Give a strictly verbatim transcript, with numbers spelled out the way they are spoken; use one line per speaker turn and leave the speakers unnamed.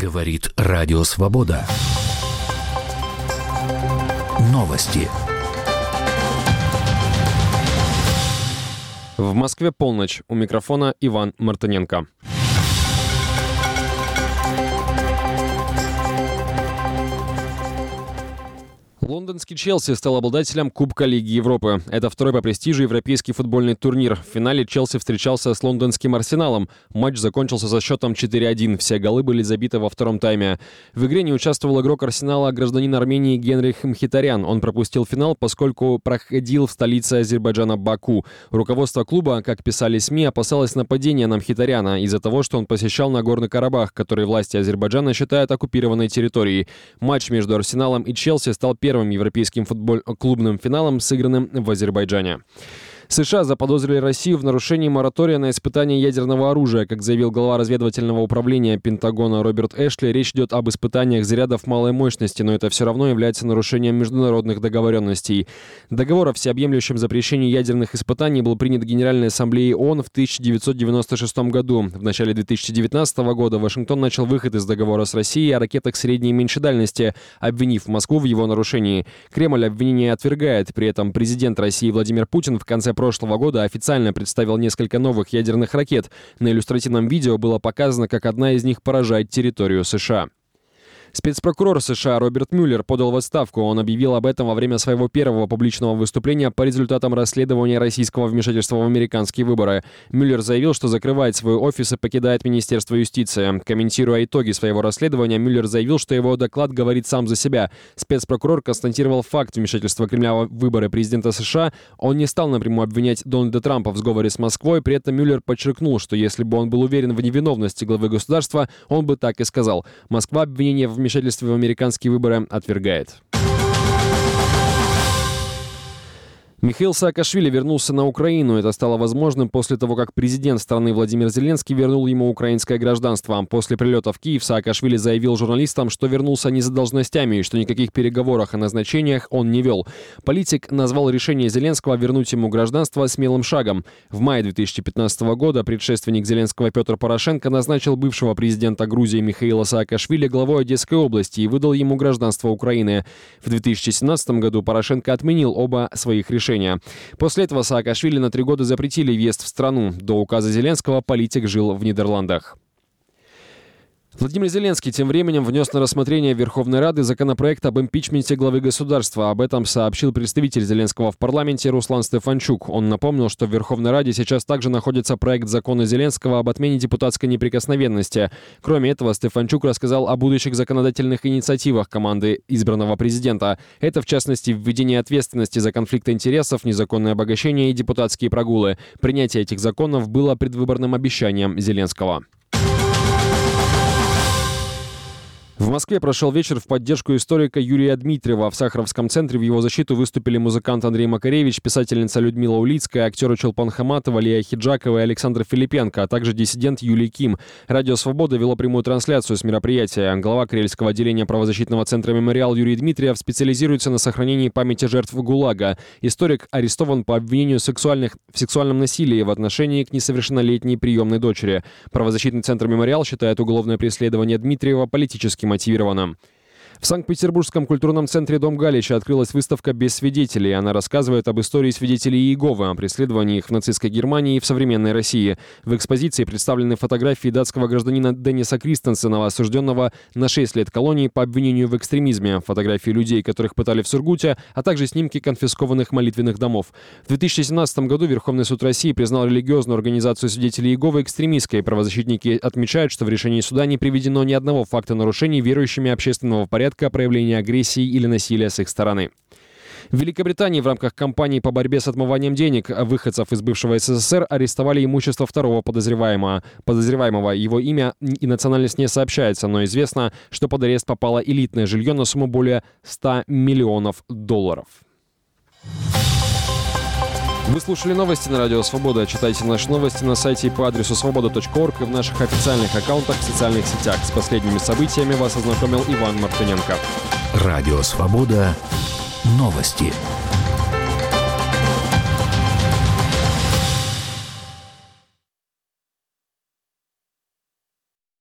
Говорит Радио Свобода. Новости.
В Москве полночь. У микрофона Иван Мартыненко. Лондонский Челси стал обладателем Кубка Лиги Европы. Это второй по престижу европейский футбольный турнир. В финале Челси встречался с лондонским Арсеналом. Матч закончился со счетом четыре один. Все голы были забиты во втором тайме. В игре не участвовал игрок Арсенала, гражданин Армении Генрих Мхитарян. Он пропустил финал, поскольку проходил в столице Азербайджана Баку. Руководство клуба, как писали СМИ, опасалось нападения на Мхитаряна из-за того, что он посещал Нагорный Карабах, который власти Азербайджана считают оккупированной территорией. Матч между Арсеналом и Челси стал первым европейским футбольным клубным финалом, сыгранным в Азербайджане. США заподозрили Россию в нарушении моратория на испытание ядерного оружия. Как заявил глава разведывательного управления Пентагона Роберт Эшли, речь идет об испытаниях зарядов малой мощности, но это все равно является нарушением международных договоренностей. Договор о всеобъемлющем запрещении ядерных испытаний был принят Генеральной Ассамблеей ООН в тысяча девятьсот девяносто шестом году. В начале две тысячи девятнадцатого года Вашингтон начал выход из договора с Россией о ракетах средней и меньшей дальности, обвинив Москву в его нарушении. Кремль обвинение отвергает. При этом президент России Владимир Путин в конце прошлого года официально представил несколько новых ядерных ракет. На иллюстративном видео было показано, как одна из них поражает территорию США. Спецпрокурор США Роберт Мюллер подал в отставку. Он объявил об этом во время своего первого публичного выступления по результатам расследования российского вмешательства в американские выборы. Мюллер заявил, что закрывает свой офис и покидает Министерство юстиции. Комментируя итоги своего расследования, Мюллер заявил, что его доклад говорит сам за себя. Спецпрокурор констатировал факт вмешательства Кремля в выборы президента США. Он не стал напрямую обвинять Дональда Трампа в сговоре с Москвой. При этом Мюллер подчеркнул, что если бы он был уверен в невиновности главы государства, он бы так и сказал. Москва обвинение в вмешательстве в американские выборы отвергает. Михаил Саакашвили вернулся на Украину. Это стало возможным после того, как президент страны Владимир Зеленский вернул ему украинское гражданство. После прилета в Киев Саакашвили заявил журналистам, что вернулся не за должностями и что никаких переговоров о назначениях он не вел. Политик назвал решение Зеленского вернуть ему гражданство смелым шагом. В мае две тысячи пятнадцатого года предшественник Зеленского Петр Порошенко назначил бывшего президента Грузии Михаила Саакашвили главой Одесской области и выдал ему гражданство Украины. В две тысячи семнадцатом году Порошенко отменил оба своих решения. После этого Саакашвили на три года запретили въезд в страну. До указа Зеленского политик жил в Нидерландах. Владимир Зеленский тем временем внес на рассмотрение Верховной Рады законопроект об импичменте главы государства. Об этом сообщил представитель Зеленского в парламенте Руслан Стефанчук. Он напомнил, что в Верховной Раде сейчас также находится проект закона Зеленского об отмене депутатской неприкосновенности. Кроме этого, Стефанчук рассказал о будущих законодательных инициативах команды избранного президента. Это, в частности, введение ответственности за конфликт интересов, незаконное обогащение и депутатские прогулы. Принятие этих законов было предвыборным обещанием Зеленского. В Москве прошел вечер в поддержку историка Юрия Дмитриева. В Сахаровском центре в его защиту выступили музыкант Андрей Макаревич, писательница Людмила Улицкая, актеры Чолпан Хаматова, Лия Хиджакова и Александр Филипенко, а также диссидент Юлий Ким. Радио «Свобода» вело прямую трансляцию с мероприятия. Глава Карельского отделения правозащитного центра «Мемориал» Юрий Дмитриев специализируется на сохранении памяти жертв ГУЛАГа. Историк арестован по обвинению в, сексуальных, в сексуальном насилии в отношении к несовершеннолетней приемной дочери. Правозащитный центр «Мемориал» считает уголовное преследование Дмитриева политическим мотивированным. В Санкт-Петербургском культурном центре «Дом Галича» открылась выставка «Без свидетелей». Она рассказывает об истории свидетелей Иеговы, о преследовании их в нацистской Германии и в современной России. В экспозиции представлены фотографии датского гражданина Денниса Кристенсена, осужденного на шесть лет колонии по обвинению в экстремизме, фотографии людей, которых пытали в Сургуте, а также снимки конфискованных молитвенных домов. В две тысячи семнадцатом году Верховный суд России признал религиозную организацию свидетелей Иеговы экстремистской. Правозащитники отмечают, что в решении суда не приведено ни одного факта нарушений верующими общественного порядка, проявления агрессии или насилия с их стороны. В Великобритании в рамках кампании по борьбе с отмыванием денег выходцев из бывшего СССР арестовали имущество второго подозреваемого. Подозреваемого его имя и национальность не сообщается, но известно, что под арест попало элитное жилье на сумму более ста миллионов долларов. Вы слушали новости на Радио Свобода. Читайте наши новости на сайте по адресу свобода точка орг и в наших официальных аккаунтах в социальных сетях. С последними событиями вас ознакомил Иван Мартыненко.
Радио Свобода. Новости.